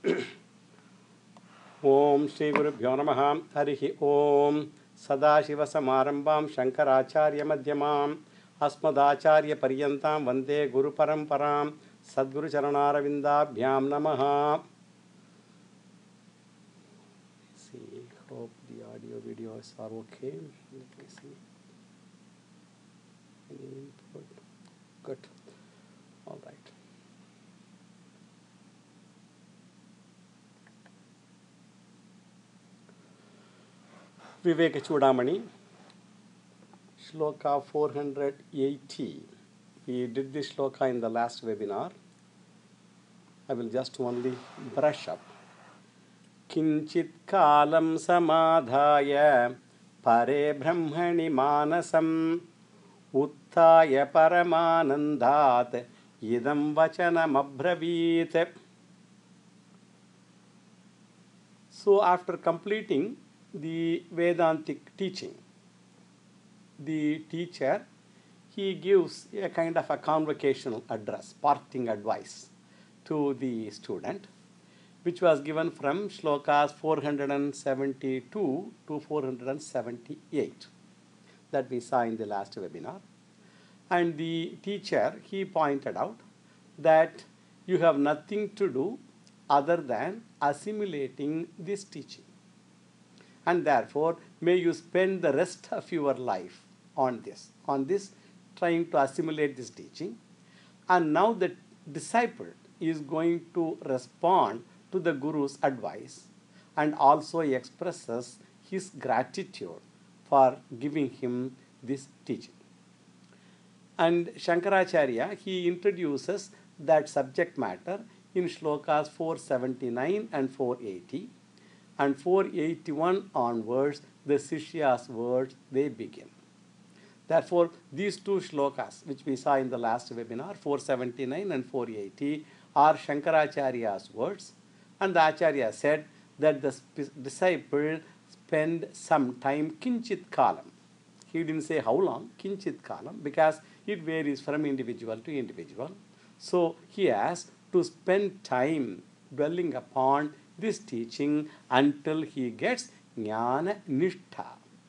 Om Shri Gurubhyo Namaha Harihi Om Sadashivasamarambam Shankaracharya Madhyamam Asmadacharya Paryantam Vande Guru Paramparam Sadguru Charanaravindaabhyam Namaha. See, hope the audio videos are okay. Let me see. Any input? Good. All right. Viveka Chudamani, Shloka 480. We did this shloka in the last webinar. I will just only brush up. Kinchit kalam samadhaya pare brahmani manasam uttaya paramanandat idam vachanam abravit. So after completing the Vedantic teaching, the teacher, he gives a kind of a convocational address, parting advice to the student, which was given from shlokas 472 to 478 that we saw in the last webinar. And the teacher, he pointed out that you have nothing to do other than assimilating this teaching. And therefore, may you spend the rest of your life on this, trying to assimilate this teaching. And now the disciple is going to respond to the Guru's advice and also expresses his gratitude for giving him this teaching. And Shankaracharya, he introduces that subject matter in shlokas 479 and 480. And 481 onwards, the Shishya's words, they begin. Therefore, these two shlokas, which we saw in the last webinar, 479 and 480, are Shankaracharya's words. And the Acharya said that the disciple spend some time, kinchit kalam. He didn't say how long, kinchit kalam, because it varies from individual to individual. So he has to spend time dwelling upon this teaching until he gets Jnana Nishtha.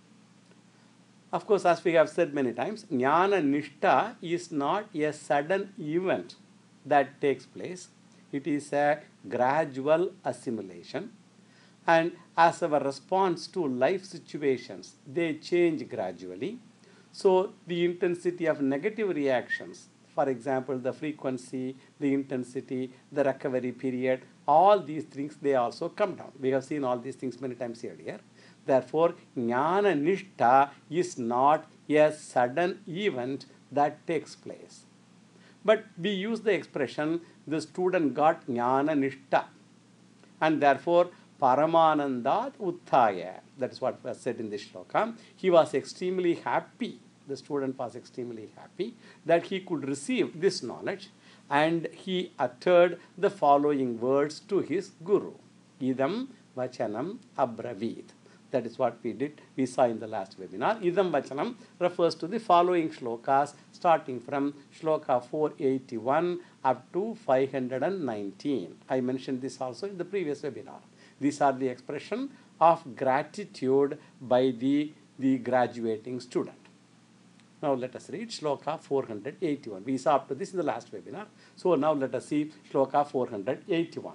Of course, as we have said many times, Jnana Nishtha is not a sudden event that takes place. It is a gradual assimilation. And as our response to life situations, they change gradually. So the intensity of negative reactions, for example, the frequency, the intensity, the recovery period, all these things, they also come down. We have seen all these things many times earlier. Therefore, Jnana Nishtha is not a sudden event that takes place. But we use the expression, the student got Jnana Nishtha. And therefore, Paramanandat Uttaya. That is what was said in this shloka. He was extremely happy. The student was extremely happy that he could receive this knowledge, and he uttered the following words to his guru. Idam vachanam abravit. That is what we saw in the last webinar. Idam vachanam refers to the following shlokas, starting from shloka 481 up to 519. I mentioned this also in the previous webinar. These are the expression of gratitude by the graduating student. Now let us read shloka 481. We saw up to this in the last webinar. So now let us see shloka 481.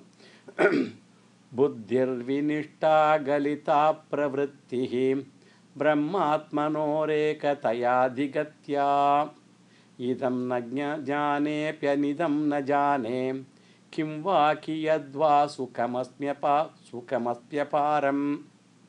Buddhir vinishta galita pravrittihi brahmatmanoreka digatya idam na jane pyanidam na jane kim va kiyadva sukamasmyaparam.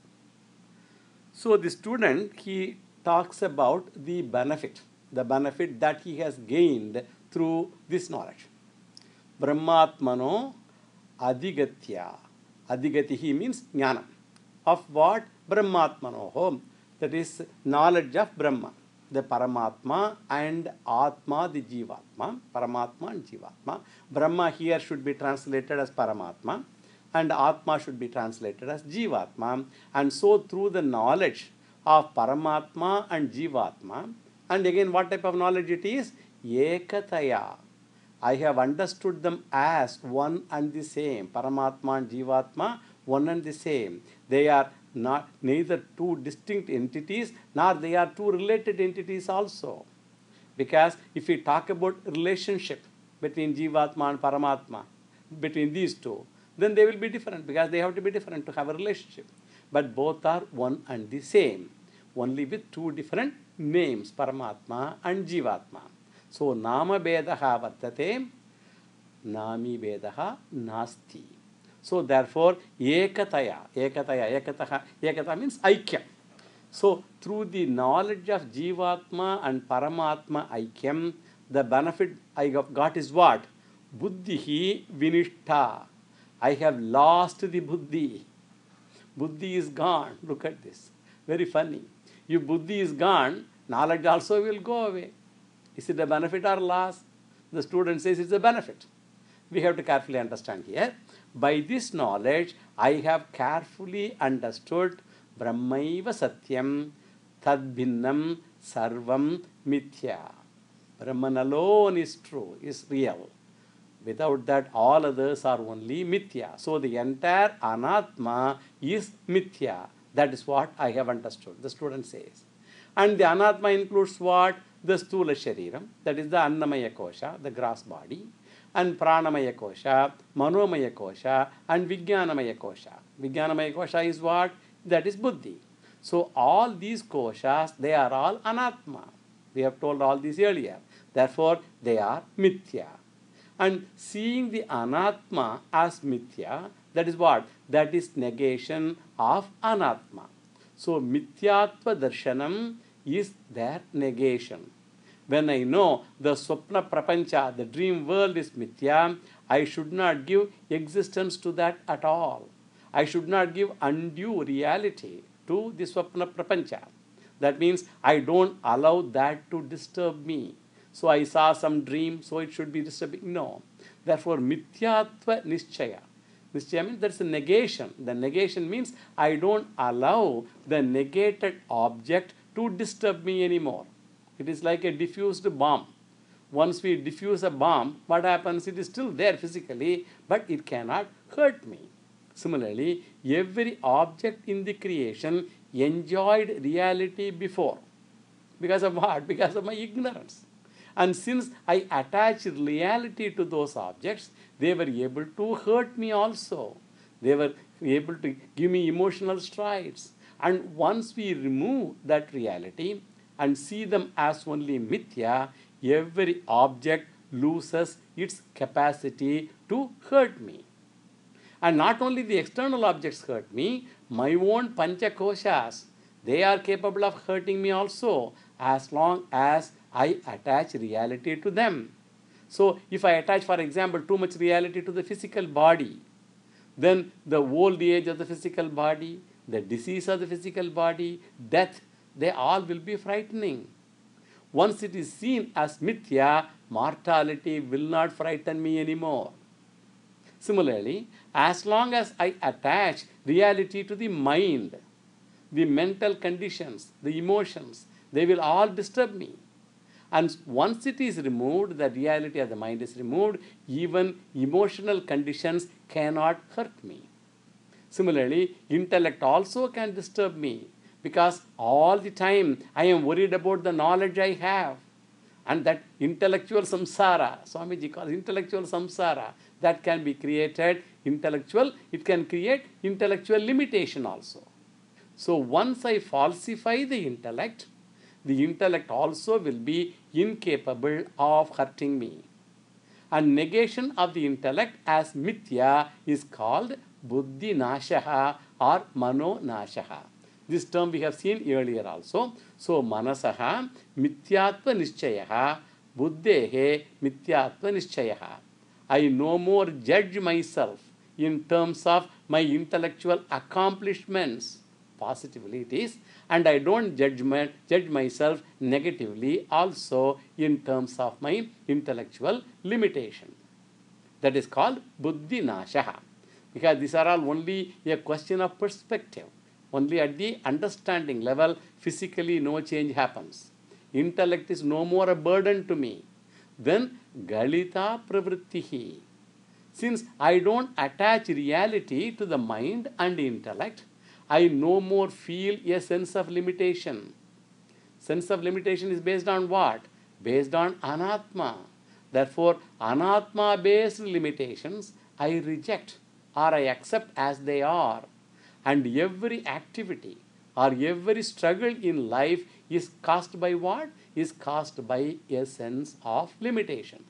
So the student, he talks about the benefit that he has gained through this knowledge. Brahmatmano adigatya. Adigatihi means jnana. Of what? Brahmatmanoho. That is knowledge of Brahma, the Paramatma, and Atma, the Jivatma. Paramatma and Jivatma. Brahma here should be translated as Paramatma, and Atma should be translated as Jivatma. And so through the knowledge of Paramatma and Jivatma, and again what type of knowledge it is? Ekataya. I have understood them as one and the same. Paramatma and Jivatma, one and the same. They are not neither two distinct entities, nor they are two related entities also. Because if we talk about relationship between Jivatma and Paramatma, between these two, then they will be different because they have to be different to have a relationship. But both are one and the same, only with two different names, Paramatma and Jivatma. So, Nama Bedaha Vartate, Nami Bedaha Nasti. So, therefore, Ekata means Aikyam. So, through the knowledge of Jivatma and Paramatma Aikyam, the benefit I got is what? Buddhihi Vinishta. I have lost the Buddhi. Buddhi is gone. Look at this. Very funny. If Buddhi is gone, knowledge also will go away. Is it a benefit or loss? The student says it's a benefit. We have to carefully understand here. By this knowledge, I have carefully understood Brahmaiva Satyam Tadbhinnam Sarvam Mithya. Brahman alone is true, is real. Without that, all others are only Mithya. So the entire Anatma is Mithya. That is what I have understood, the student says. And the Anatma includes what? The Stula Shariram, that is the Annamaya Kosha, the gross body, and Pranamaya Kosha, Manomaya Kosha, and Vijnanamaya Kosha. Vijnanamaya Kosha is what? That is Buddhi. So all these koshas, they are all Anatma. We have told all these earlier. Therefore, they are Mithya. And seeing the Anatma as Mithya, that is what? That is negation of Anatma. So, Mithyatva Darshanam is their negation. When I know the Swapna Prapancha, the dream world is Mithya, I should not give existence to that at all. I should not give undue reality to the Swapna Prapancha. That means I don't allow that to disturb me. So I saw some dream, so it should be disturbing. No. Therefore, Mithyatva Nishchaya. Nishchaya means that's a negation. The negation means I don't allow the negated object to disturb me anymore. It is like a diffused bomb. Once we diffuse a bomb, what happens? It is still there physically, but it cannot hurt me. Similarly, every object in the creation enjoyed reality before. Because of what? Because of my ignorance. And since I attached reality to those objects, they were able to hurt me also. They were able to give me emotional strides. And once we remove that reality and see them as only mithya, every object loses its capacity to hurt me. And not only the external objects hurt me, my own panchakoshas, they are capable of hurting me also, as long as I attach reality to them. So, if I attach, for example, too much reality to the physical body, then the old age of the physical body, the disease of the physical body, death, they all will be frightening. Once it is seen as mithya, mortality will not frighten me anymore. Similarly, as long as I attach reality to the mind, the mental conditions, the emotions, they will all disturb me. And once it is removed, the reality of the mind is removed, even emotional conditions cannot hurt me. Similarly, intellect also can disturb me because all the time I am worried about the knowledge I have. And that intellectual samsara, Swamiji calls intellectual samsara, that can be created intellectual, it can create intellectual limitation also. So once I falsify the intellect also will be incapable of hurting me. And negation of the intellect as mithya is called buddhi nashaha or mano nashaha. This term we have seen earlier also. So manasaha mithyatva nishchayaha buddhehe mithyatva nishchayaha. I no more judge myself in terms of my intellectual accomplishments. Positively it is. And I don't judge myself negatively also in terms of my intellectual limitation. That is called buddhi nashaha. Because these are all only a question of perspective. Only at the understanding level, physically no change happens. Intellect is no more a burden to me. Then Galita pravrittihi. Since I don't attach reality to the mind and intellect, I no more feel a sense of limitation. Sense of limitation is based on what? Based on anatma. Therefore, anatma based limitations I reject or I accept as they are. And every activity or every struggle in life is caused by what? Is caused by a sense of limitation.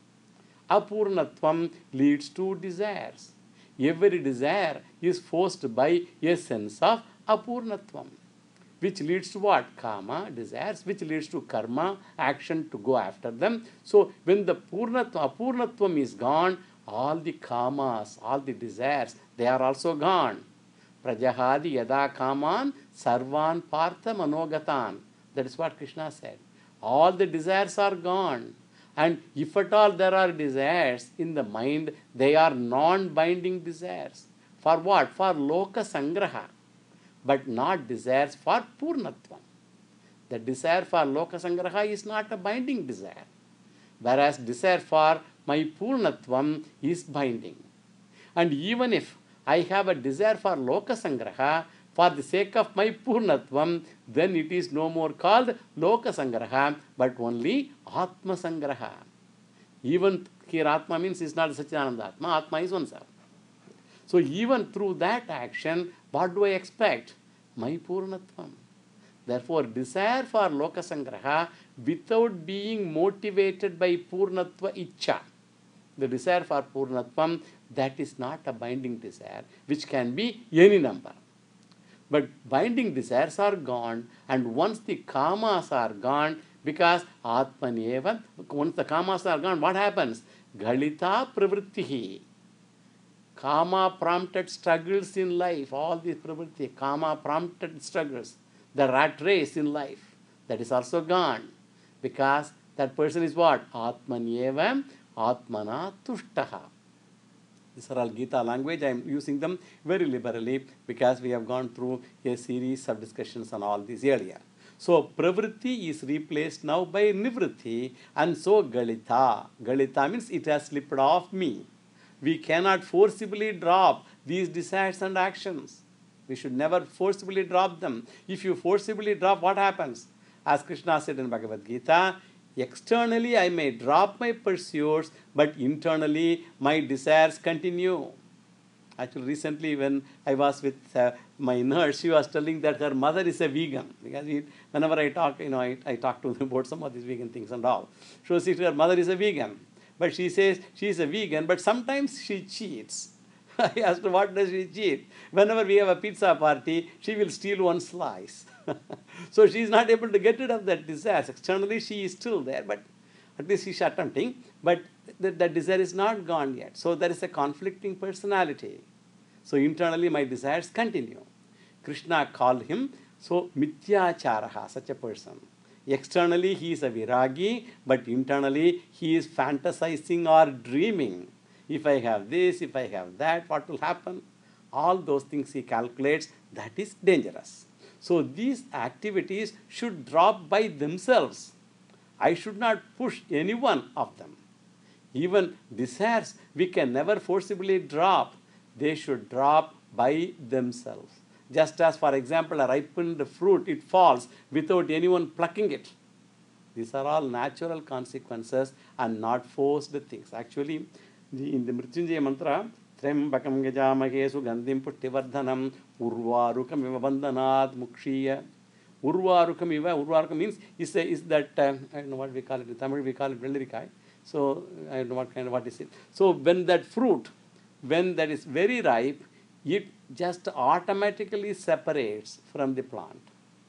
Apurnatvam leads to desires. Every desire is forced by a sense of apurnatvam, which leads to what? Kama, desires, which leads to karma, action to go after them. So when the apurnatvam is gone, all the kamas, all the desires, they are also gone. Prajahadi yada kaman sarvan partha manogatan. That is what Krishna said. All the desires are gone. And if at all there are desires in the mind, they are non-binding desires. For what? For loka sangraha. But not desires for purnatvam. The desire for loka sangraha is not a binding desire. Whereas desire for my purnatvam is binding. And even if I have a desire for loka sangraha, for the sake of my purnatvam, then it is no more called loka sangraha, but only atma sangraha. Even here atma means is not Satchidananda Atma, atma is oneself. So even through that action, what do I expect? My purnatvam. Therefore, desire for loka sangraha without being motivated by purnatva ichcha, the desire for purnatvam, that is not a binding desire, which can be any number. But binding desires are gone, and once the kamas are gone, because atmaneva, once the kamas are gone, what happens? Galita pravrittihi. Kama prompted struggles in life, all these pravritti, kama prompted struggles, the rat race in life, that is also gone. Because that person is what? Atmanyevam atmana tushtaha. These are all Gita language. I am using them very liberally because we have gone through a series of discussions on all these earlier. So, pravritti is replaced now by nivritti, and so galita. Galita means it has slipped off me. We cannot forcibly drop these desires and actions. We should never forcibly drop them. If you forcibly drop, what happens? As Krishna said in Bhagavad Gita, externally I may drop my pursuits, but internally my desires continue. Actually, recently when I was with my nurse, she was telling that her mother is a vegan. Because whenever I talk, I talk to them about some of these vegan things and all. So she said her mother is a vegan. But she says she is a vegan, but sometimes she cheats. I asked her, what does she cheat? Whenever we have a pizza party, she will steal one slice. So she is not able to get rid of that desire. Externally, she is still there, but at least she is attempting. But that desire is not gone yet. So there is a conflicting personality. So internally, my desires continue. Krishna called him, so mityacharaha, such a person. Externally, he is a viragi, but internally, he is fantasizing or dreaming. If I have this, if I have that, what will happen? All those things he calculates, that is dangerous. So these activities should drop by themselves. I should not push any one of them. Even desires, we can never forcibly drop. They should drop by themselves. Just as, for example, a ripened fruit, it falls without anyone plucking it. These are all natural consequences and not forced things. Actually, in the Mrityunjaya mantra, Trembakam Gajamahe Sugandhim Pushtivardhanam Urvarukam Iva Bandhanat Mukshiya. Urvarukam means is that, I don't know what we call it. In Tamil we call it Vellirikai. So, I don't know what is it. So, when that fruit, when that is very ripe, it just automatically separates from the plant.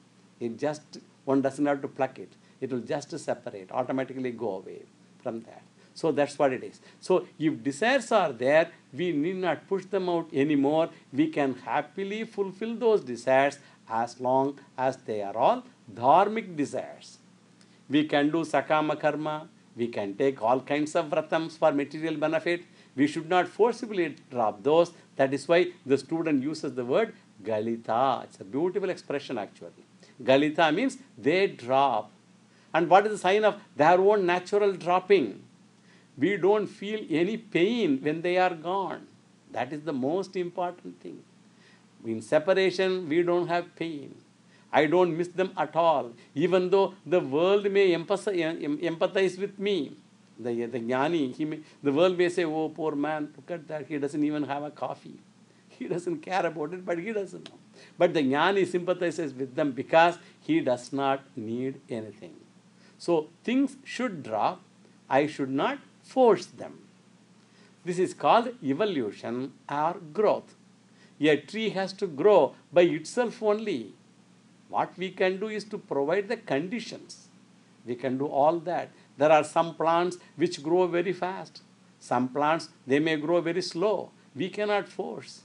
One doesn't have to pluck it. It will just separate, automatically go away from that. So that's what it is. So if desires are there, we need not push them out anymore. We can happily fulfill those desires as long as they are all dharmic desires. We can do sakama karma. We can take all kinds of vratams for material benefit. We should not forcibly drop those. That is why the student uses the word galita. It's a beautiful expression actually. Galita means they drop. And what is the sign of their own natural dropping? We don't feel any pain when they are gone. That is the most important thing. In separation, we don't have pain. I don't miss them at all. Even though the world may empathize with me, the jnani, the world may say, oh, poor man, look at that, he doesn't even have a coffee. He doesn't care about it, but he doesn't know. But the jnani sympathizes with them because he does not need anything. So things should drop. I should not force them. This is called evolution or growth. A tree has to grow by itself only. What we can do is to provide the conditions. We can do all that. There are some plants which grow very fast. Some plants, they may grow very slow. We cannot force.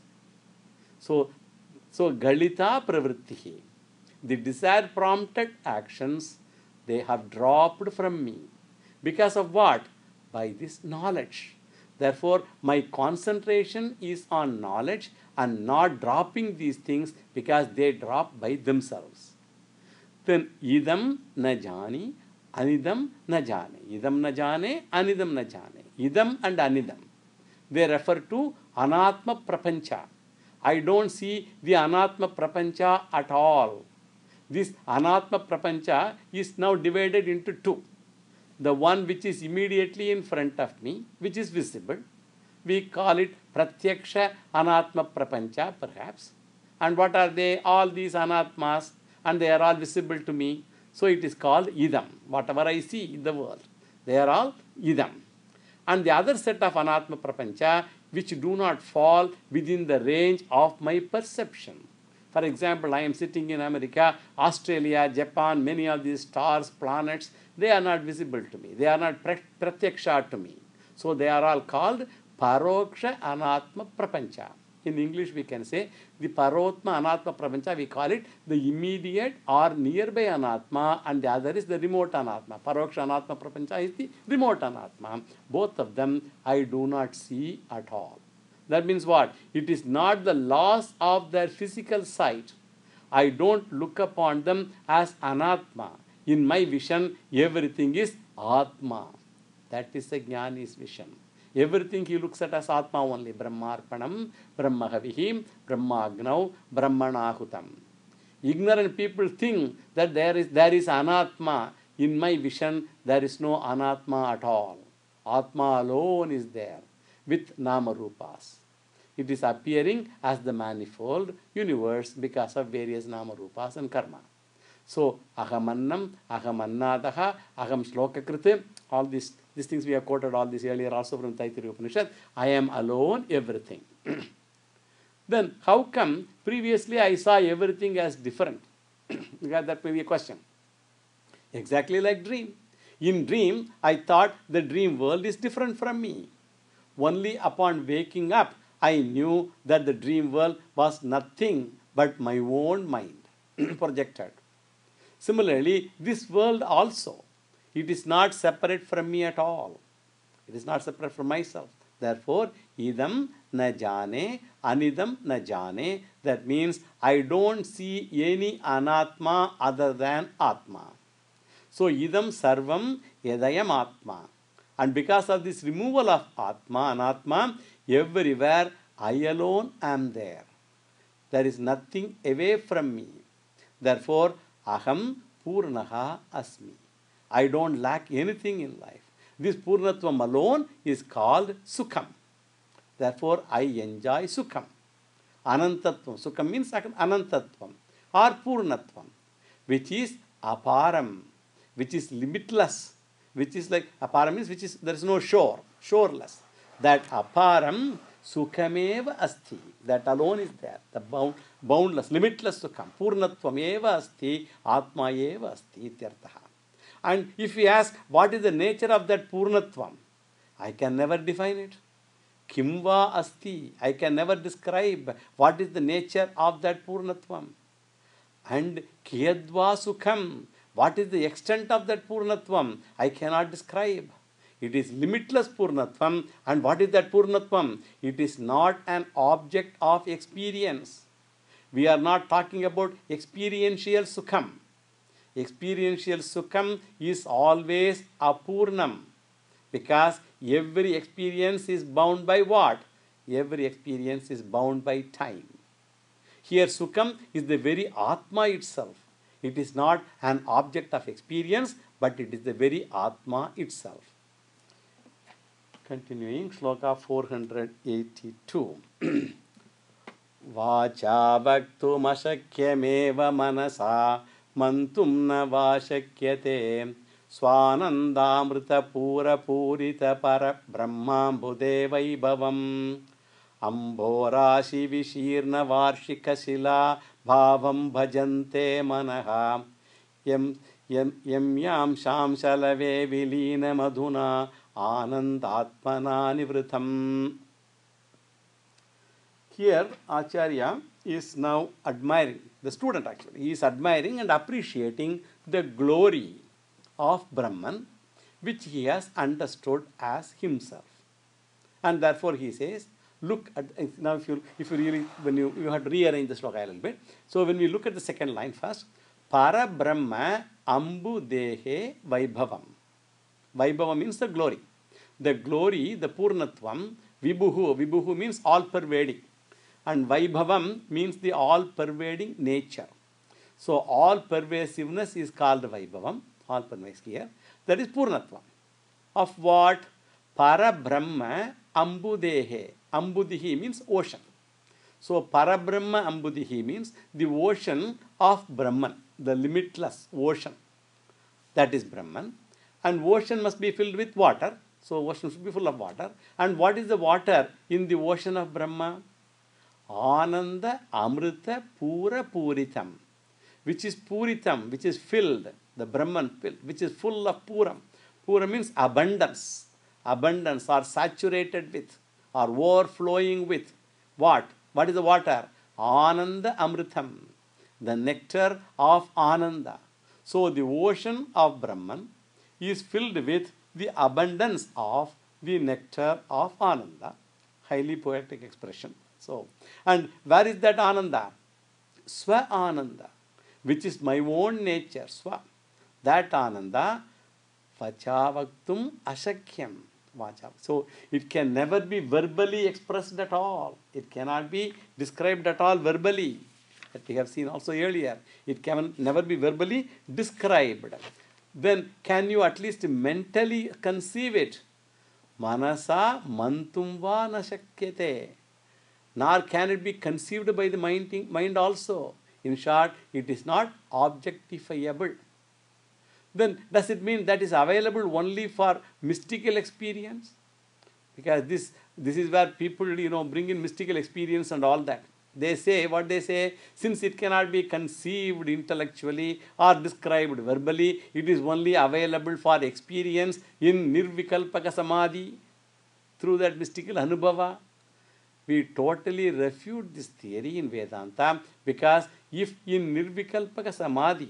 So galita pravrittihi. The desire prompted actions, they have dropped from me. Because of what? By this knowledge. Therefore, my concentration is on knowledge and not dropping these things because they drop by themselves. Then, idam na jani, anidam na jane. Idam na jane, anidam na jane. Idam and anidam. They refer to anatma prapancha. I don't see the anatma prapancha at all. This anatma prapancha is now divided into two. The one which is immediately in front of me, which is visible, we call it pratyaksha anatma prapancha perhaps. And what are they? All these anatmas, and they are all visible to me. So it is called idam. Whatever I see in the world, they are all idam. And the other set of anatma prapancha which do not fall within the range of my perception. For example, I am sitting in America, Australia, Japan, many of these stars, planets, they are not visible to me. They are not pratyaksha to me. So they are all called paroksha anatma prapancha. In English we can say the parotma anatma prapancha, we call it the immediate or nearby anatma, and the other is the remote anatma. Paroksha anatma prapancha is the remote anatma. Both of them I do not see at all. That means what? It is not the loss of their physical sight. I don't look upon them as anatma. In my vision, everything is atma. That is the jnani's vision. Everything he looks at as atma only. Brahmarpanam, Brahmahavihim, Brahmagnau, Brahmanahutam. Ignorant people think that there is anatma. In my vision, there is no anatma at all. Atma alone is there with Namarupas. It is appearing as the manifold universe because of various Namarupas and karma. So, ahamannam, ahamannadaha, aham shlokakriti, all these things we have quoted all this earlier also from Taittiriya Upanishad. I am alone, everything. Then, how come previously I saw everything as different? That may be a question. Exactly like dream. In dream, I thought the dream world is different from me. Only upon waking up, I knew that the dream world was nothing but my own mind projected. Similarly, this world also, it is not separate from me at all. It is not separate from myself. Therefore, idam na jane, anidam na jane. That means I don't see any anatma other than atma. So, idam sarvam yadayam atma. And because of this removal of atma, anatma, everywhere I alone am there. There is nothing away from me. Therefore, aham purnaha asmi. I don't lack anything in life. This purnatvam alone is called sukham. Therefore, I enjoy sukham. Anantatvam. Sukham means anantatvam or purnatvam, which is aparam, which is limitless, which is like aparam means which is there is no shore, shoreless. That aparam sukhameva asti. That alone is there. The boundless, limitless sukham. Purnatvam eva asti, atma eva asti ityartaha. And if we ask what is the nature of that purnatvam, I can never define it. Kimva asti. I can never describe what is the nature of that purnatvam. And kiyadva sukham. What is the extent of that purnatvam? I cannot describe. It is limitless purnatvam. And what is that purnatvam? It is not an object of experience. We are not talking about experiential sukham. Experiential sukham is always apurnam. Because every experience is bound by what? Every experience is bound by time. Here Sukham is the very Atma itself. It is not an object of experience, but it is the very Atma itself. Continuing, Shloka 482. Vacha vaktumashakyameva manasa mantum na vashakyate swanandamrita pura purita para brahmambhude vaibhavam Amborashi vishirna varshika shila bhavam bhajante manaha yam shamshalave vilina madhuna anandatmana nivritam. Here Acharya is now admiring, the student actually, he is admiring and appreciating the glory of Brahman which he has understood as himself. And therefore he says, look at, now if you really, when you have to rearrange the sloka a little bit. So when we look at the second line first, Para Brahma Ambu Dehe Vaibhavam. Vaibhavam means the glory. The glory, the Purnatvam, Vibhuhu means all pervading. And Vaibhavam means the all pervading nature. So all pervasiveness is called Vaibhavam, all pervasive here. That is Purnatvam. Of what? Para Brahma Ambudehe. Ambudihi means ocean. So Parabrahma Ambudihi means the ocean of Brahman, the limitless ocean. That is Brahman. And ocean must be filled with water. So ocean should be full of water. And what is the water in the ocean of Brahma? Ananda Amrita Pura Puritam. Which is Puritam, which is filled, the Brahman filled, which is full of Puram. Pura means abundance. Abundance or saturated with or overflowing with what? What is the water? Ananda Amritam, the nectar of Ananda. So the ocean of Brahman is filled with the abundance of the nectar of Ananda. Highly poetic expression. So, and where is that Ananda? Swa Ananda, which is my own nature, Swa. That Ananda, Vachavaktum Ashakyam. So it can never be verbally expressed at all. It cannot be described at all verbally. That we have seen also earlier. It can never be verbally described. Then can you at least mentally conceive it? Manasa mantumva nashakyate. Nor can it be conceived by the mind also. In short, it is not objectifiable. Then does it mean that is available only for mystical experience? Because this is where people, bring in mystical experience and all that. They say, what they say, since it cannot be conceived intellectually or described verbally, it is only available for experience in Nirvikalpaka Samadhi, through that mystical Anubhava. We totally refute this theory in Vedanta, because if in Nirvikalpaka Samadhi,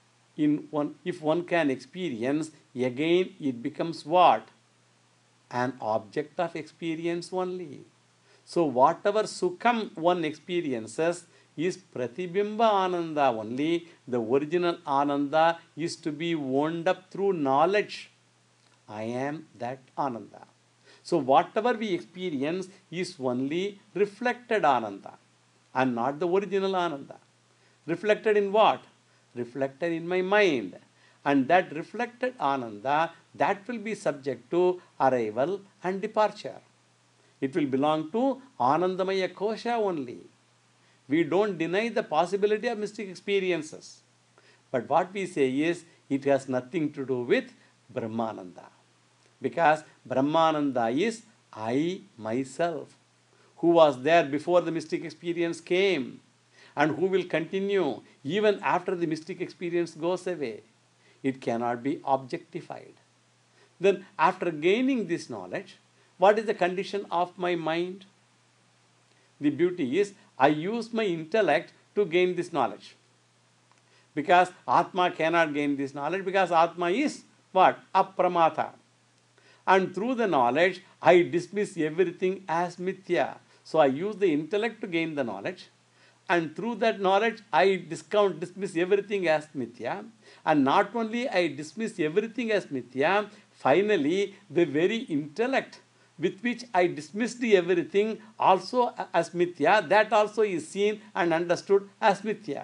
if one can experience, again it becomes what? An object of experience only. So whatever Sukham one experiences is Pratibimba Ananda only. The original Ananda is to be wound up through knowledge. I am that Ananda. So whatever we experience is only reflected Ananda and not the original Ananda. Reflected in what? Reflected in my mind. And that reflected Ananda, that will be subject to arrival and departure. It will belong to Anandamaya Kosha only. We don't deny the possibility of mystic experiences. But what we say is, it has nothing to do with Brahmananda. Because Brahmananda is I myself, who was there before the mystic experience came, and who will continue even after the mystic experience goes away. It cannot be objectified. Then after gaining this knowledge, what is the condition of my mind? The beauty is, I use my intellect to gain this knowledge. Because Atma cannot gain this knowledge, because Atma is what? Apramata. And through the knowledge, I dismiss everything as mithya. So I use the intellect to gain the knowledge. And through that knowledge, I dismiss everything as mithya. And not only I dismiss everything as mithya, Finally, the very intellect with which I dismissed everything also as mithya, that also is seen and understood as mithya.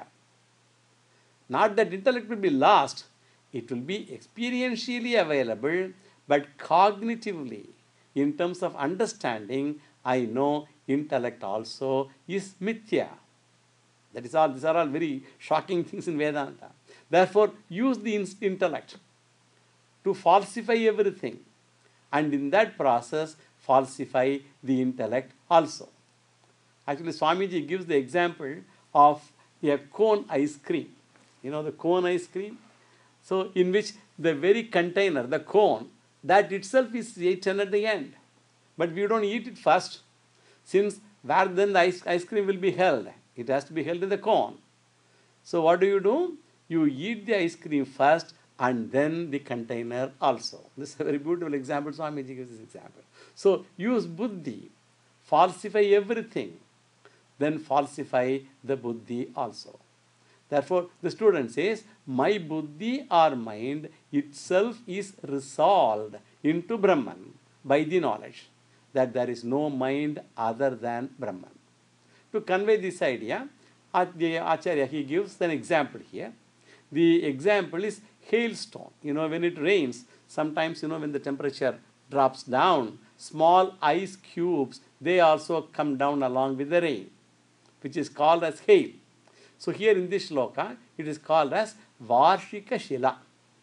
Not that intellect will be lost, it will be experientially available, but cognitively, in terms of understanding, I know intellect also is mithya. That is all. These are all very shocking things in Vedanta. Therefore, use the intellect to falsify everything, and in that process, falsify the intellect also. Actually, Swamiji gives the example of a cone ice cream. You know the cone ice cream? So, in which the very container, the cone, that itself is eaten at the end. But we don't eat it first, since where then the ice cream will be held? It has to be held in the cone. So, what do? You eat the ice cream first and then the container also. This is a very beautiful example. Swamiji gives this example. So, use buddhi, falsify everything, then falsify the buddhi also. Therefore, the student says, my buddhi or mind itself is resolved into Brahman by the knowledge that there is no mind other than Brahman. To convey this idea, the Acharya, he gives an example here. The example is hailstone. When it rains, sometimes, when the temperature drops down, small ice cubes, they also come down along with the rain, which is called as hail. So here in this shloka, it is called as Varshika Shila.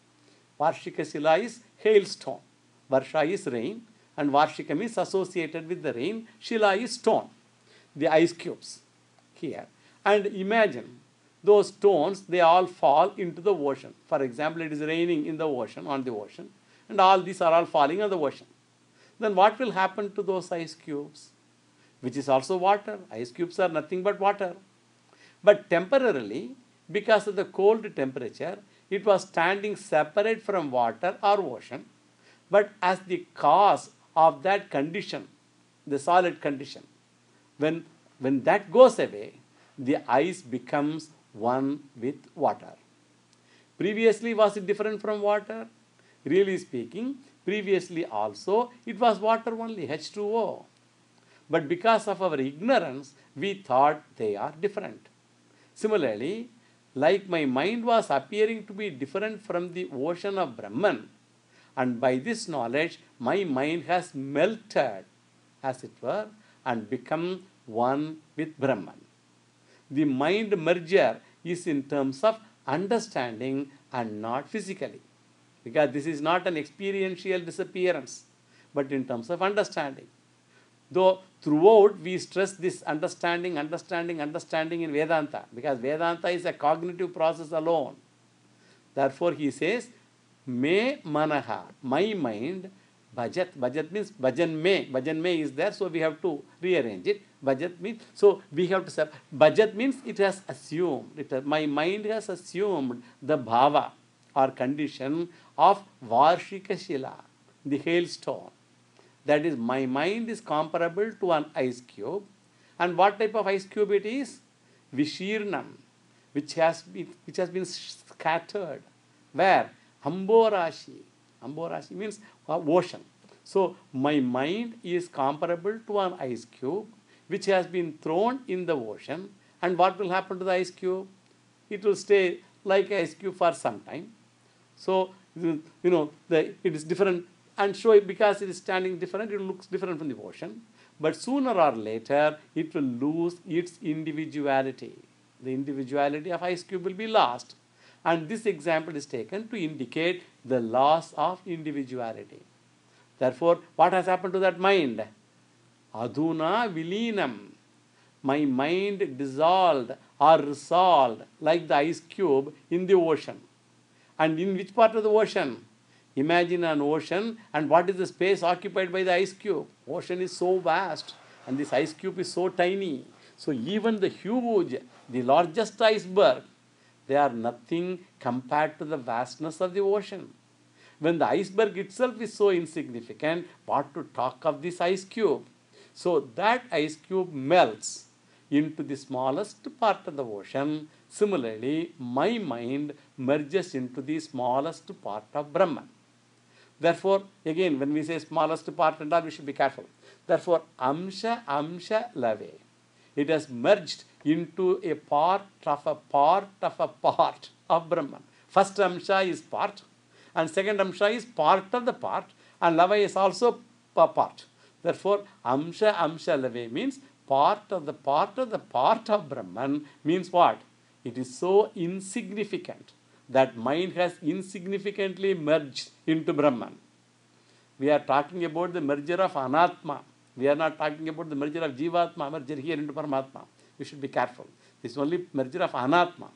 Varshika Shila is hailstone. Varsha is rain, and Varshika means associated with the rain. Shila is stone, the ice cubes here. And imagine those stones, they all fall into the ocean. For example, it is raining in the ocean, on the ocean, and all these are all falling on the ocean. Then what will happen to those ice cubes? Which is also water. Ice cubes are nothing but water. But temporarily, because of the cold temperature, it was standing separate from water or ocean. But as the cause of that condition, the solid condition, when that goes away, the ice becomes one with water. Previously, was it different from water? Really speaking, previously also it was water only, H2O. But because of our ignorance, we thought they are different. Similarly, like my mind was appearing to be different from the ocean of Brahman, and by this knowledge, my mind has melted, as it were, and become one with Brahman. The mind merger is in terms of understanding and not physically, because this is not an experiential disappearance, but in terms of understanding. Though throughout we stress this understanding in Vedanta, because Vedanta is a cognitive process alone. Therefore, he says, me manaha, my mind, bhajat. Bhajat means bhajan me. Bhajan me is there, so we have to rearrange it. Bhajat means, so we have to say, bhajat means it has assumed. My mind has assumed the bhava or condition of Varshika Shila, the hailstone. That is, my mind is comparable to an ice cube. And what type of ice cube it is? Vishirnam, which has been scattered. Where? Amborashi. Amborashi means ocean. So, my mind is comparable to an ice cube, which has been thrown in the ocean. And what will happen to the ice cube? It will stay like ice cube for some time. So, it is different. And so, because it is standing different, it looks different from the ocean. But sooner or later, it will lose its individuality. The individuality of ice cube will be lost. And this example is taken to indicate the loss of individuality. Therefore, what has happened to that mind? Adhuna vilinam. My mind dissolved or resolved like the ice cube in the ocean. And in which part of the ocean? Imagine an ocean, and what is the space occupied by the ice cube? Ocean is so vast, and this ice cube is so tiny. So even the huge, the largest iceberg, they are nothing compared to the vastness of the ocean. When the iceberg itself is so insignificant, what to talk of this ice cube? So that ice cube melts into the smallest part of the ocean. Similarly, my mind merges into the smallest part of Brahman. Therefore, again, when we say smallest part and all, we should be careful. Therefore, amsha lave. It has merged into a part of a part of a part of Brahman. First amsha is part, and second amsha is part of the part, and lava is also a part. Therefore, amsha lave means part of the part of the part of Brahman means what? It is so insignificant that mind has insignificantly merged into Brahman. We are talking about the merger of Anatma. We are not talking about the merger of Jivatma, merger here into Paramatma. We should be careful. This is only merger of Anatma.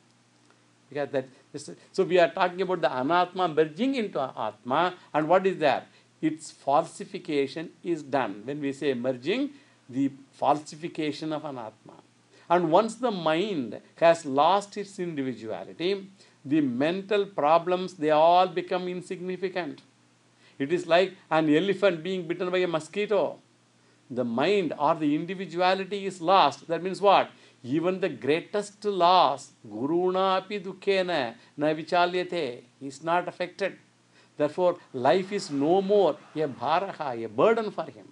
So we are talking about the Anatma merging into Atma, and what is there? Its falsification is done. When we say merging, the falsification of Anatma. And once the mind has lost its individuality, the mental problems, they all become insignificant. It is like an elephant being bitten by a mosquito. The mind or the individuality is lost. That means what? Even the greatest loss, guruna api dukkena na vichalyate, is not affected. Therefore, life is no more a bharaha, a burden for him.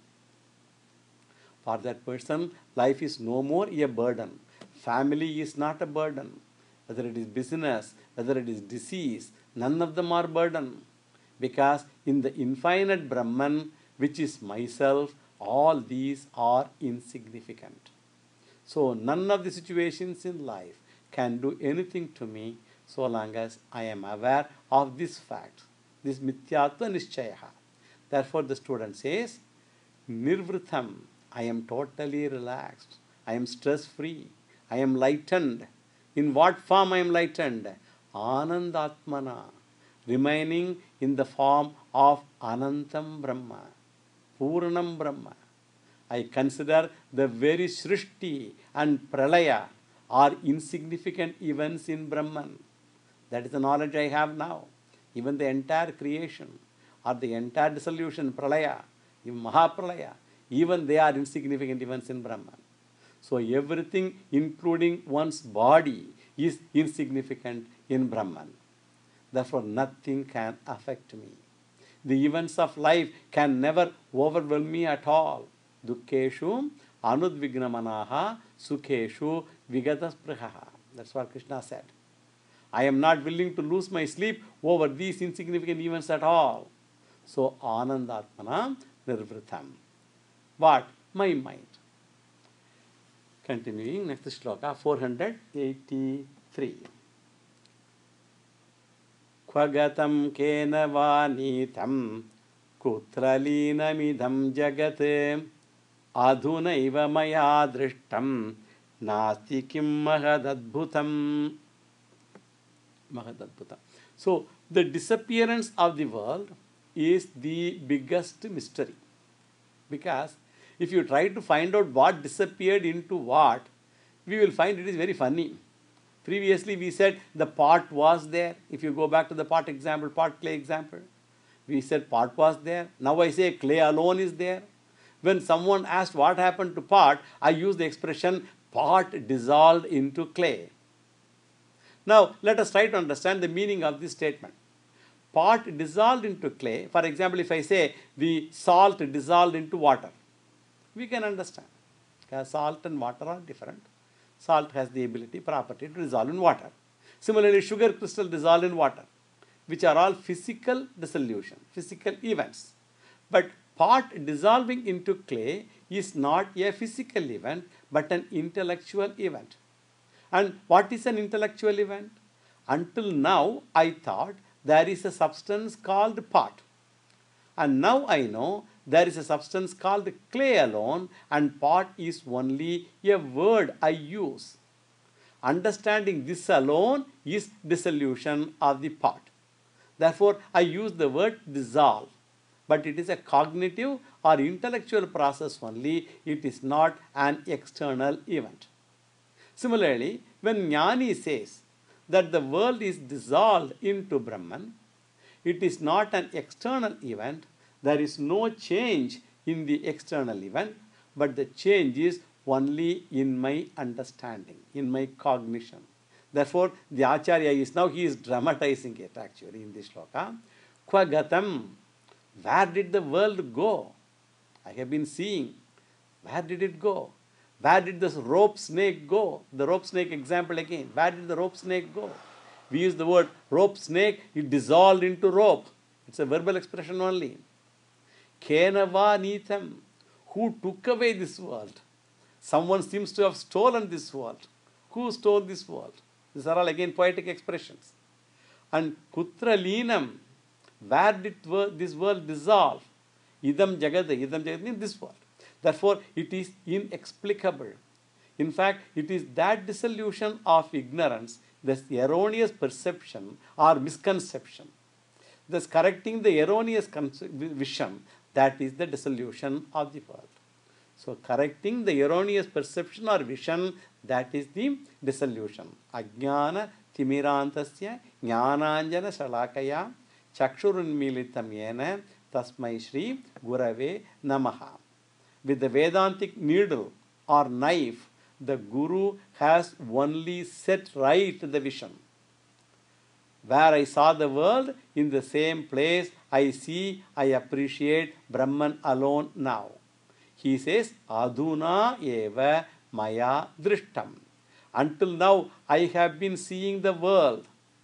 For that person, life is no more a burden. Family is not a burden. Whether it is business, whether it is disease, none of them are burden. Because in the infinite Brahman, which is myself, all these are insignificant. So none of the situations in life can do anything to me so long as I am aware of this fact, this mithyatva nishchayaha. Therefore the student says, nirvritam, I am totally relaxed, I am stress-free, I am lightened. In what form I am lightened? Anandatmana, remaining in the form of Anantam Brahma, Purnam Brahma. I consider the very Srishti and Pralaya are insignificant events in Brahman. That is the knowledge I have now. Even the entire creation or the entire dissolution, Pralaya, even Mahapralaya, even they are insignificant events in Brahman. So everything, including one's body, is insignificant in Brahman. Therefore, nothing can affect me. The events of life can never overwhelm me at all. Dukkeshu anudvignamanaha sukheshu vigatasprahaha. That's what Krishna said. I am not willing to lose my sleep over these insignificant events at all. So, anandatmana nirvritam. What? My mind. Continuing, next shloka, 483. Kvagatam kena vanitam kutralinamidham jagat adhunaiva maya drishtam nasti kim mahadadbhutam. So, the disappearance of the world is the biggest mystery. Because if you try to find out what disappeared into what, we will find it is very funny. Previously we said the pot was there. If you go back to the pot example, pot clay example, we said pot was there. Now I say clay alone is there. When someone asked what happened to pot, I use the expression pot dissolved into clay. Now let us try to understand the meaning of this statement. Pot dissolved into clay. For example, if I say the salt dissolved into water, we can understand. Because salt and water are different. Salt has the ability, property to dissolve in water. Similarly, sugar crystal dissolved in water, which are all physical dissolution, physical events. But pot dissolving into clay is not a physical event, but an intellectual event. And what is an intellectual event? Until now, I thought there is a substance called pot. And now I know there is a substance called clay alone, and pot is only a word I use. Understanding this alone is dissolution of the pot. Therefore, I use the word dissolve. But it is a cognitive or intellectual process only. It is not an external event. Similarly, when Jnani says that the world is dissolved into Brahman, it is not an external event. There is no change in the external event, but the change is only in my understanding, in my cognition. Therefore, the Acharya is now, he is dramatizing it actually in this shloka. Kvagatam. Where did the world go? I have been seeing. Where did it go? Where did this rope snake go? The rope snake example again. Where did the rope snake go? We use the word rope snake, it dissolved into rope. It's a verbal expression only. Kenava Neetham, who took away this world? Someone seems to have stolen this world. Who stole this world? These are all again poetic expressions. And Kutra Leenam, where did this world dissolve? Idam Jagad means this world. Therefore, it is inexplicable. In fact, it is that dissolution of ignorance, this erroneous perception or misconception, thus correcting the erroneous vision, that is the dissolution of the world. So, correcting the erroneous perception or vision, that is the dissolution. Ajnana timirantasya jnananjana shalakaya chakshurunmilitam yena tasmai shri gurave namaha. With the Vedantic needle or knife, the Guru has only set right the vision. Where I saw the world, in the same place I see, I appreciate Brahman alone now. He says, Aduna eva maya drishtam. Until now, I have been seeing the world.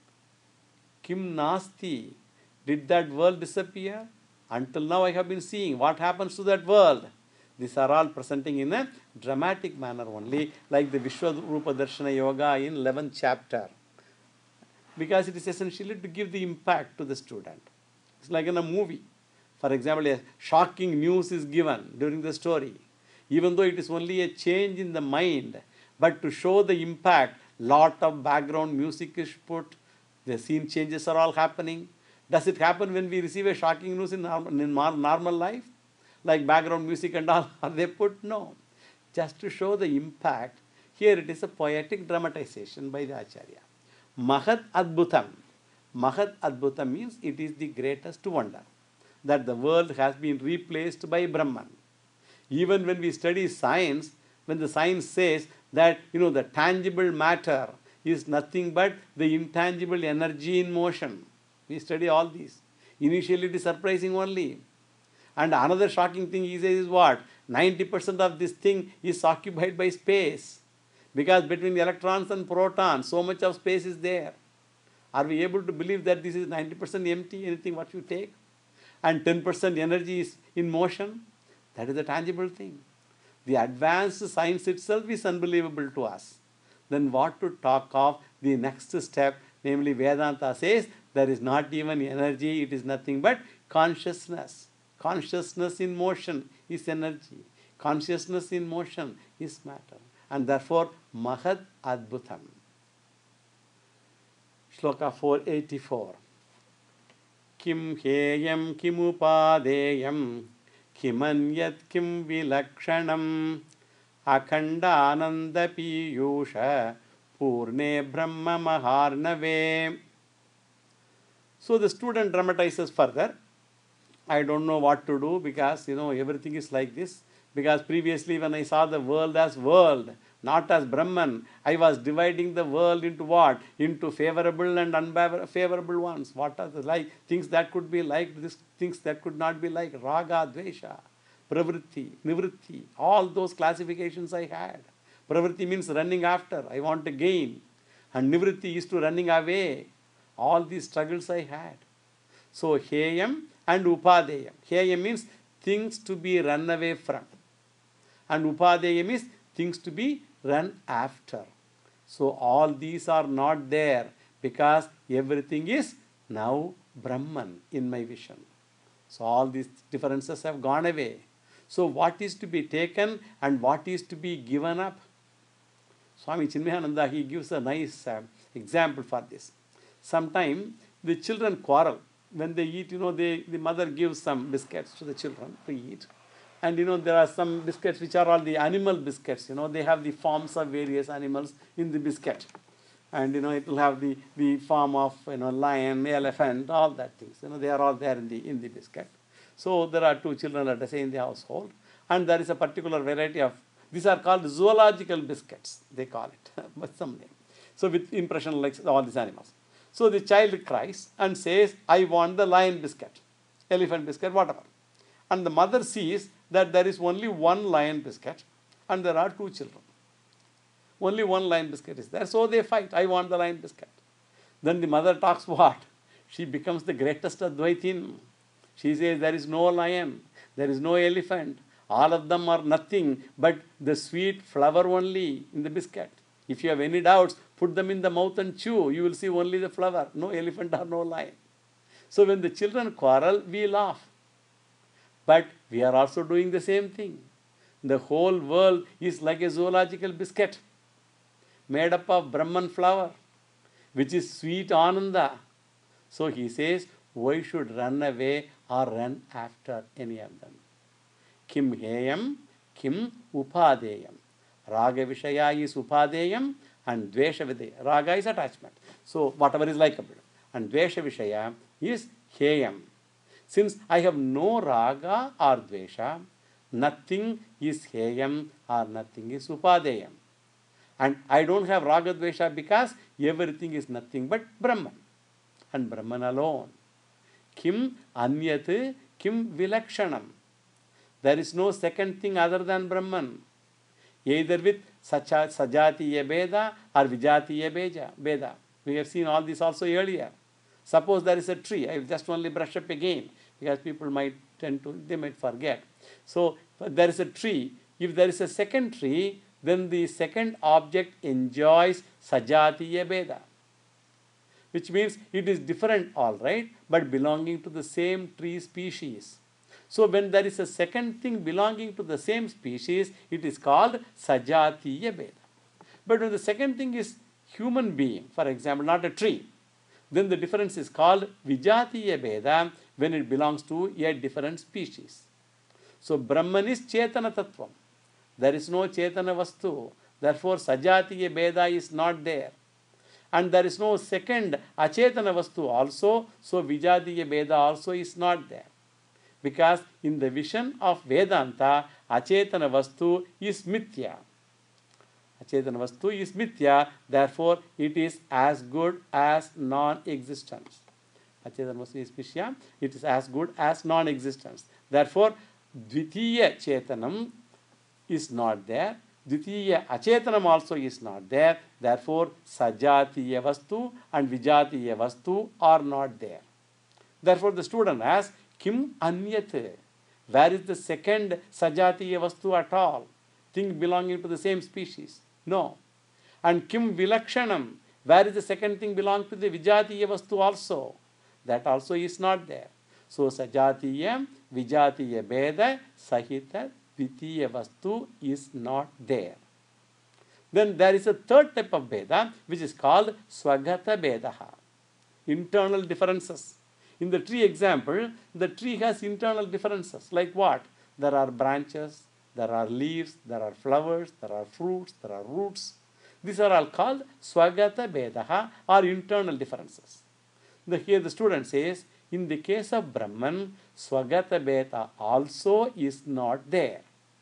Kim nasti. Did that world disappear? Until now, I have been seeing. What happens to that world? These are all presenting in a dramatic manner only, like the Vishwarupa Darshana Yoga in 11th chapter. Because it is essentially to give the impact to the student. It's like in a movie. For example, a shocking news is given during the story. Even though it is only a change in the mind, but to show the impact, lot of background music is put, the scene changes are all happening. Does it happen when we receive a shocking news in normal life? Like background music and all, are they put? No. Just to show the impact, here it is a poetic dramatization by the Acharya. Mahat Adbhutam. Mahat Adbhutam means it is the greatest wonder that the world has been replaced by Brahman. Even when we study science, when the science says that, the tangible matter is nothing but the intangible energy in motion. We study all these. Initially it is surprising only. And another shocking thing he says is what? 90% of this thing is occupied by space. Because between the electrons and protons, so much of space is there. Are we able to believe that this is 90% empty, anything what you take? And 10% energy is in motion? That is a tangible thing. The advanced science itself is unbelievable to us. Then what to talk of the next step, namely Vedanta says there is not even energy, it is nothing but consciousness. Consciousness in motion is energy. Consciousness in motion is matter. And therefore, Mahat Adbhutam. Shloka 484. Kim heyam kimupadeyam kimanyat kim vilakshanam akhanda ananda piyusha purne brahma maharnave. So the student dramatizes further. I don't know what to do because, everything is like this. Because previously when I saw the world as world, not as Brahman, I was dividing the world into what? Into favorable and unfavorable ones. What are the things that could be liked, things that could not be liked? Raga, Dvesha, Pravritti, Nivritti, all those classifications I had. Pravritti means running after, I want to gain. And Nivritti is to running away. All these struggles I had. So, Heyam and Upadeyam. Heyam means things to be run away from. And Upadeyam means things to be run after. So, all these are not there because everything is now Brahman in my vision. So, all these differences have gone away. So, what is to be taken and what is to be given up? Swami Chinmayananda, he gives a nice example for this. Sometimes the children quarrel. When they eat, the mother gives some biscuits to the children to eat. And, there are some biscuits which are all the animal biscuits. They have the forms of various animals in the biscuit. And, it will have the form of, lion, elephant, all that things. They are all there in the biscuit. So, there are two children, let us say, in the household. And there is a particular variety of, these are called zoological biscuits, they call it, but some name. So, with impression like all these animals. So, the child cries and says, I want the lion biscuit. elephant biscuit, whatever. And the mother sees that there is only one lion biscuit and there are two children. Only one lion biscuit is there, so they fight. I want the lion biscuit. Then the mother talks what? She becomes the greatest Advaitin. She says there is no lion, there is no elephant. All of them are nothing but the sweet flour only in the biscuit. If you have any doubts, put them in the mouth and chew. You will see only the flour, no elephant or no lion. So when the children quarrel, we laugh. But we are also doing the same thing. The whole world is like a zoological biscuit made up of Brahman flour, which is sweet Ananda. So he says, why should run away or run after any of them? Kim heyam, kim upadeyam. Raga Vishaya is Upadeyam and Dvesha Vidya. Raga is attachment. So whatever is likable. And Dvesha Vishaya is Heyam. Since I have no Raga or Dvesha, nothing is Heyam or nothing is Upadeyam. And I don't have Raga Dvesha because everything is nothing but Brahman. And Brahman alone. Kim Anyat, Kim Vilakshanam. There is no second thing other than Brahman. Either with Sajatiya Beda or Vijatiya Beda. We have seen all this also earlier. Suppose there is a tree. I will just only brush up again because people might they might forget. So there is a tree. If there is a second tree, then the second object enjoys Sajatiya Beda, which means it is different, all right, but belonging to the same tree species. So when there is a second thing belonging to the same species, it is called Sajatiya Beda. But when the second thing is human being, for example, not a tree, then the difference is called Vijatiya Beda when it belongs to a different species. So Brahman is Chetana Tattvam. There is no Chetana Vastu. Therefore Sajatiya Beda is not there. And there is no second Achetana Vastu also, so Vijatiya Beda also is not there. Because in the vision of Vedanta, Achetana Vastu is Mithya. Achetana Vastu is Mithya, therefore it is as good as non-existence. Achetana Vastu is Mithya, it is as good as non-existence. Therefore, Dvitiya Chetanam is not there. Dvitiya Achetanam also is not there. Therefore, Sajatiya Vastu and Vijatiya Vastu are not there. Therefore, the student asks, Kim Anyat? Where is the second Sajatiya Vastu at all? Thing belonging to the same species? No. And Kim Vilakshanam? Where is the second thing belonging to the Vijatiya Vastu also? That also is not there. So Sajatiya, Vijatiya Beda, Sahita, Dvitiya Vastu is not there. Then there is a third type of Beda which is called Swagata Bedaha. Internal differences. In the tree example, the tree has internal differences. Like what? There are branches, there are leaves, there are flowers, there are fruits, there are roots. These are all called Swagata Bedaha or internal differences. Here the student says, in the case of Brahman, Swagata Beda also is not there.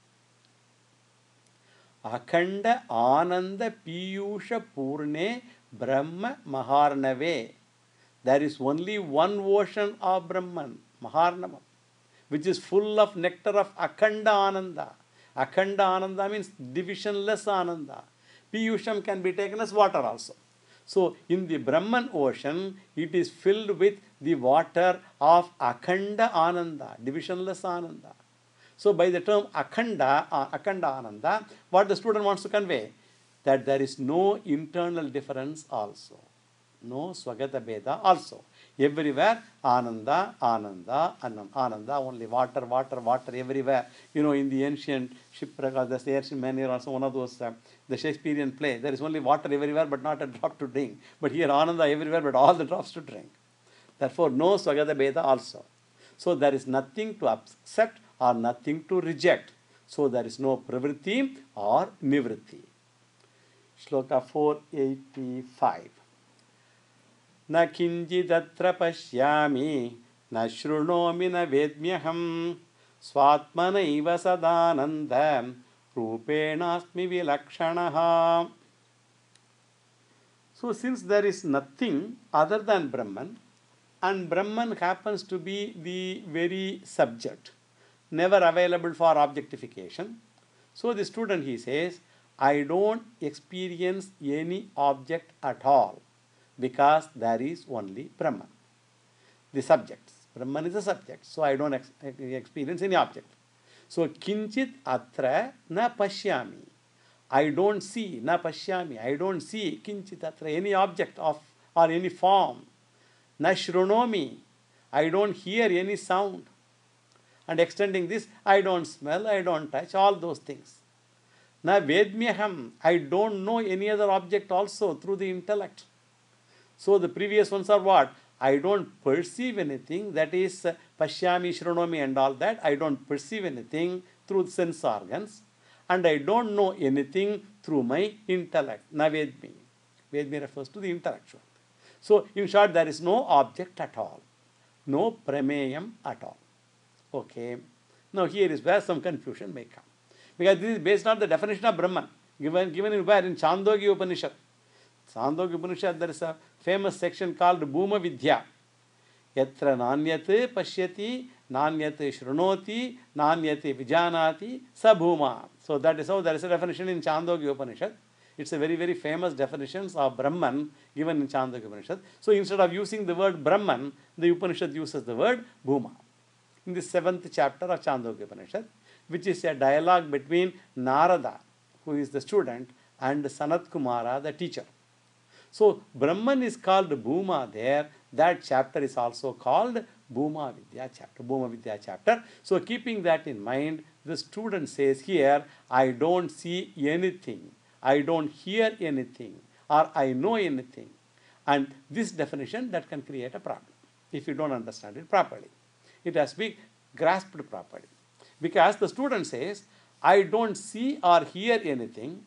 Akhanda Ananda Piyusha Purne Brahma Maharnave. There is only one ocean of Brahman, Maharnava, which is full of nectar of Akhanda Ananda. Akhanda Ananda means divisionless Ananda. Piyusham can be taken as water also. So, in the Brahman ocean, it is filled with the water of Akhanda Ananda, divisionless Ananda. So, by the term Akhanda Ananda, what the student wants to convey? That there is no internal difference also. No Swagata Beda also. Everywhere Ananda, Ananda, Ananda, only water, water, water everywhere. You know, in the ancient shipwreck, the ancient manner, also one of those, the Shakespearean play, there is only water everywhere but not a drop to drink. But here Ananda everywhere but all the drops to drink. Therefore, no Swagata Beda also. So, there is nothing to accept or nothing to reject. So, there is no pravritti or nivritti. Shloka 485. Na kinjidatra pashyami, na shrunomi na vedmyaham, swatmanaiva sadananda, rupenasmi vilakshanaha. So, since there is nothing other than Brahman, and Brahman happens to be the very subject, never available for objectification. So the student, he says, I don't experience any object at all because there is only Brahman. The subject. Brahman is the subject. So I don't experience any object. So kinchit atra na pashyami. I don't see, na pashyami. I don't see kinchit atra, any object of or any form. Na shrunomi. I don't hear any sound. And extending this, I don't smell, I don't touch, all those things. Na vedmyaham. I don't know any other object also through the intellect. So the previous ones are what? I don't perceive anything, that is pashyami, shrunomi and all that. I don't perceive anything through sense organs. And I don't know anything through my intellect. Na vedmi. Vedmi refers to the intellectual. So in short, there is no object at all. No prameyam at all. Okay. Now here is where some confusion may come. Because this is based on the definition of Brahman, given in where? In Chandogya Upanishad. Chandogya Upanishad, there is a famous section called Bhuma Vidya. Yatra nanyate pashyati, nanyate shrunoti, nanyate vijanati, sa bhuma. So that is how there is a definition in Chandogya Upanishad. It's a very, very famous definition of Brahman given in Chandogya Upanishad. So instead of using the word Brahman, the Upanishad uses the word Bhuma. In the 7th chapter of Chandogya Upanishad, which is a dialogue between Narada, who is the student, and Sanat Kumara, the teacher. So Brahman is called Bhuma there. That chapter is also called Bhuma Vidya chapter. Bhuma Vidya chapter. So keeping that in mind, the student says here, I don't see anything, I don't hear anything, or I know anything. And this definition, that can create a problem if you don't understand it properly. It has to be grasped properly. Because the student says, I don't see or hear anything.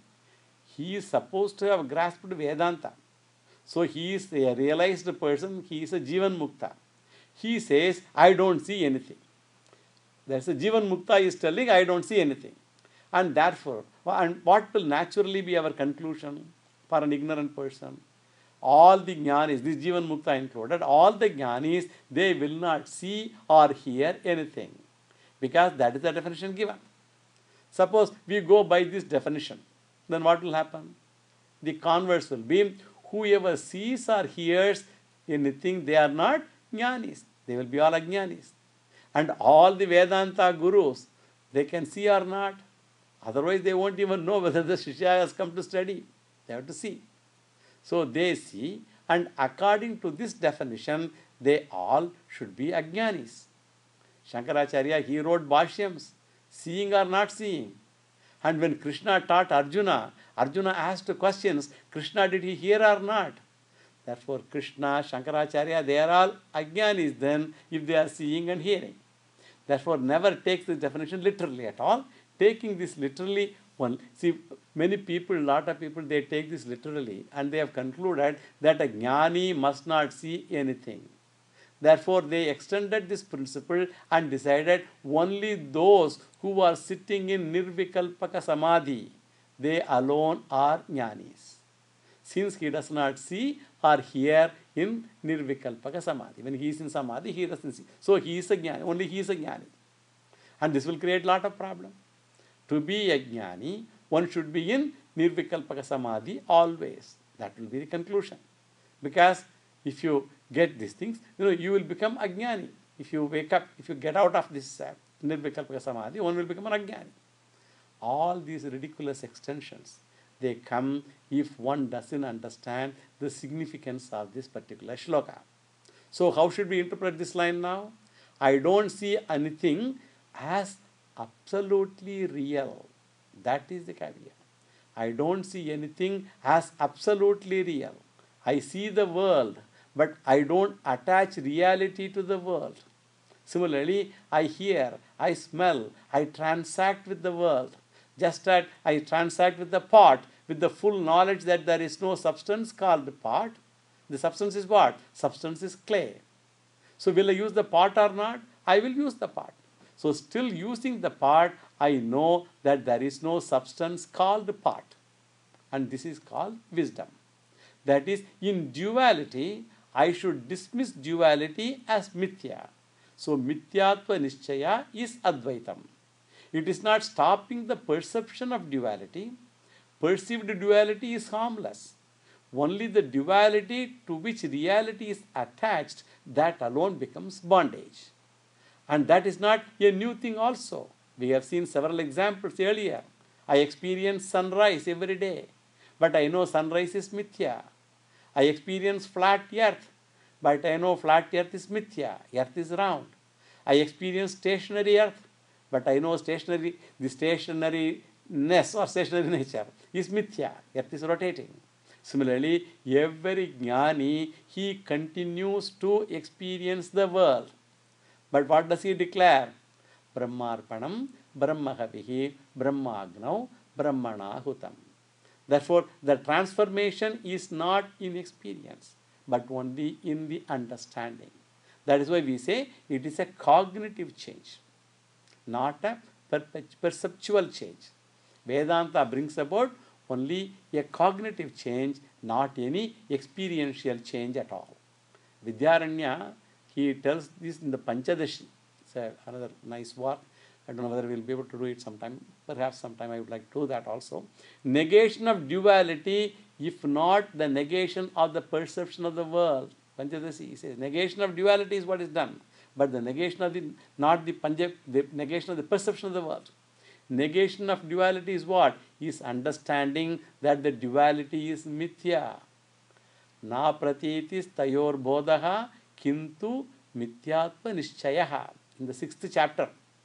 He is supposed to have grasped Vedanta. So he is a realized person, he is a Jivan Mukta. He says, I don't see anything. That's a Jivan Mukta is telling, I don't see anything. And therefore, and what will naturally be our conclusion for an ignorant person? All the jnanis, this Jivan Mukta included, all the jnanis, they will not see or hear anything. Because that is the definition given. Suppose we go by this definition, then what will happen? The converse will be, whoever sees or hears anything, they are not jnanis. They will be all ajnanis. And all the Vedanta gurus, they can see or not. Otherwise, they won't even know whether the Shishya has come to study. They have to see. So they see, and according to this definition, they all should be ajnanis. Shankaracharya, he wrote Bhashyams, seeing or not seeing. And when Krishna taught Arjuna, Arjuna asked questions, Krishna, did he hear or not? Therefore, Krishna, Shankaracharya, they are all ajnanis then if they are seeing and hearing. Therefore, never take this definition literally at all. Taking this literally, see, many people, lot of people, they take this literally and they have concluded that a jnani must not see anything. Therefore, they extended this principle and decided only those who are sitting in Nirvikalpaka Samadhi, they alone are jnanis. Since he does not see or hear in Nirvikalpaka Samadhi. When he is in Samadhi, he doesn't see. So he is a jnani, only he is a jnani. And this will create a lot of problem. To be a jnani, one should be in Nirvikalpaka Samadhi always. That will be the conclusion. Because if you get these things, you will become ajnani. If you wake up, if you get out of this Nirvikalpaka Samadhi, one will become an ajnani. All these ridiculous extensions, they come if one doesn't understand the significance of this particular shloka. So how should we interpret this line now? I don't see anything as absolutely real. That is the caveat. I don't see anything as absolutely real. I see the world, but I don't attach reality to the world. Similarly, I hear, I smell, I transact with the world. Just as I transact with the pot, with the full knowledge that there is no substance called pot. The substance is what? Substance is clay. So will I use the pot or not? I will use the pot. So still using the pot, I know that there is no substance called pot. And this is called wisdom. That is, in duality, I should dismiss duality as mithya. So Mithyatva Nishchaya is Advaitam. It is not stopping the perception of duality. Perceived duality is harmless. Only the duality to which reality is attached, that alone becomes bondage. And that is not a new thing also. We have seen several examples earlier. I experience sunrise every day, but I know sunrise is mithya. I experience flat earth, but I know flat earth is mithya. Earth is round. I experience stationary earth, but I know the stationariness or stationary nature is mithya. Earth is rotating. Similarly, every jnani, he continues to experience the world. But what does he declare? Brahmarpanam, Brahmahavihi, Brahmagnau, Brahmanahutam. Therefore, the transformation is not in experience, but only in the understanding. That is why we say it is a cognitive change, not a perceptual change. Vedanta brings about only a cognitive change, not any experiential change at all. Vidyaranya, he tells this in the Panchadashi. It's another nice work. I don't know whether we'll be able to do it sometime. Perhaps sometime I would like to do that also. Negation of duality, if not the negation of the perception of the world. Panchadashi, he says, negation of duality is what is done, but the negation of the negation of the perception of the world. Negation of duality is what? Is understanding that the duality is mithya. Na pratitis tayor bodhaha kintu mithyatva nishchayaha. In the sixth chapter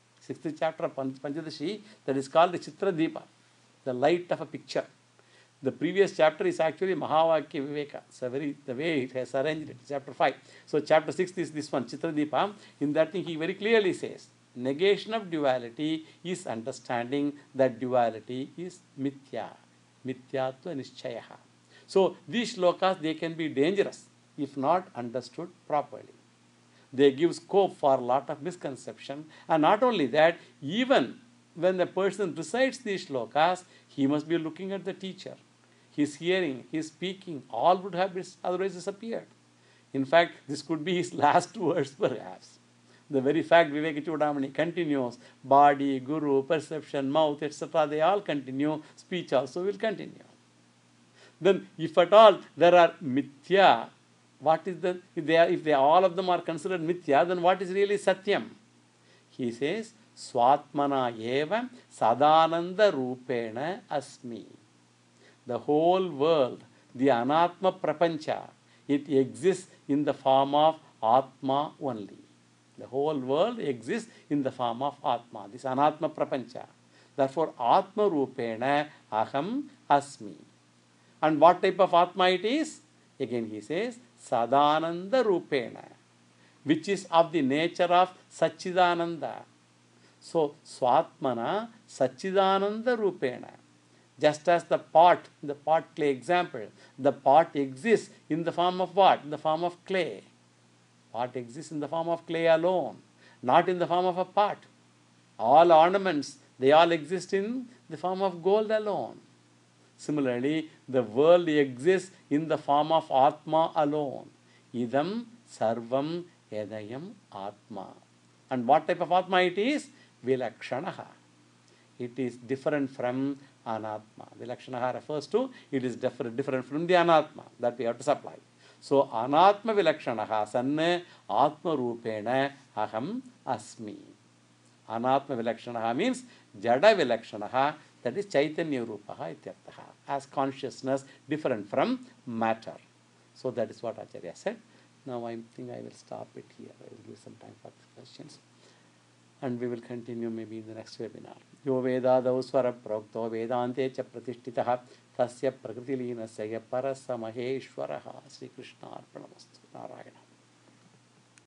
of Panchadashi, that is called the Chitra Deepa, the light of a picture. The previous chapter is actually Mahavakya Viveka. It's the way it has arranged it, chapter 5. So chapter 6 is this one, Chitra Deepa. In that thing he very clearly says, negation of duality is understanding that duality is mithya. Mithyatva nishchayaha. So these shlokas, they can be dangerous if not understood properly. They give scope for a lot of misconception. And not only that, even when the person recites these shlokas, he must be looking at the teacher. His hearing, his speaking, all would have otherwise disappeared. In fact, this could be his last words perhaps. The very fact Vivekachudamani continues, body, guru, perception, mouth, etc., they all continue, speech also will continue. Then if at all there are mithya, what is the, if they all of them are considered mithya, then what is really satyam? He says, swatmana eva sadananda rupena asmi. The whole world, the anatma prapancha, it exists in the form of atma only. The whole world exists in the form of atma, this anatma prapancha. Therefore, atma rupena aham asmi. And what type of atma it is? Again he says, sadananda rupena, which is of the nature of Satchidananda. So, swatmana Satchidananda rupena. Just as the pot clay example, the pot exists in the form of what? In the form of clay. Pot exists in the form of clay alone, not in the form of a pot. All ornaments, they all exist in the form of gold alone. Similarly, the world exists in the form of Atma alone. Idam sarvam edayam Atma. And what type of Atma it is? Vilakshanaha. It is different from Anatma. Vilakshanaha refers to, it is different from the Anatma that we have to supply. So, Anatma Vilakshanaha sanne Atma Rupena aham asmi. Anatma Vilakshanaha means Jada Vilakshanaha, that is Chaitanya Rupaha ityarthaha, as consciousness different from matter. So that is what Acharya said. Now I think I will stop it here. I will give some time for questions. And we will continue maybe in the next webinar. Yo vedadau swara prokto vedante cha pratishtitaha tasya prakritilinasya parasamaheshwaraha. Sri Krishna arpanamastu. Narayana.